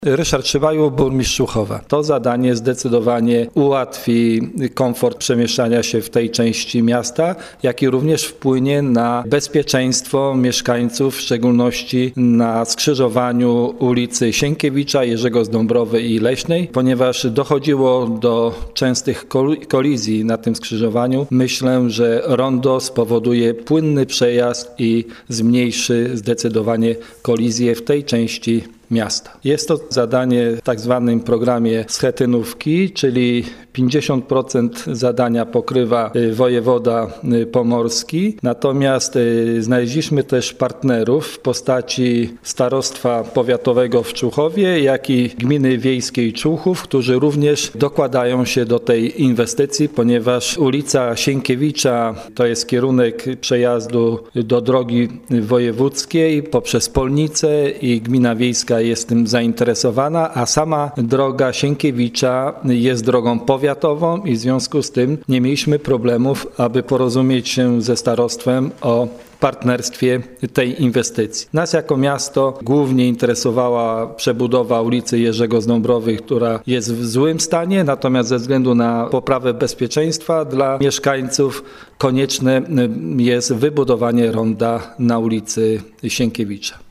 Ryszard Szybaju, burmistrz Człuchowa. To zadanie zdecydowanie ułatwi komfort przemieszczania się w tej części miasta, jak i również wpłynie na bezpieczeństwo mieszkańców, w szczególności na skrzyżowaniu ulicy Sienkiewicza, Jerzego z Dąbrowy i Leśnej, ponieważ dochodziło do częstych kolizji na tym skrzyżowaniu. Myślę, że rondo spowoduje płynny przejazd i zmniejszy zdecydowanie kolizje w tej części miasta. Jest to zadanie w tak zwanym programie schetynówki, czyli 50% zadania pokrywa wojewoda pomorski, natomiast znaleźliśmy też partnerów w postaci Starostwa Powiatowego w Człuchowie, jak i Gminy Wiejskiej Człuchów, którzy również dokładają się do tej inwestycji, ponieważ ulica Sienkiewicza to jest kierunek przejazdu do drogi wojewódzkiej poprzez Polnice i Gmina Wiejska jest tym zainteresowana, a sama droga Sienkiewicza jest drogą powiatową i w związku z tym nie mieliśmy problemów, aby porozumieć się ze starostwem o partnerstwie tej inwestycji. Nas jako miasto głównie interesowała przebudowa ulicy Jerzego z Dąbrowy, która jest w złym stanie, natomiast ze względu na poprawę bezpieczeństwa dla mieszkańców konieczne jest wybudowanie ronda na ulicy Sienkiewicza.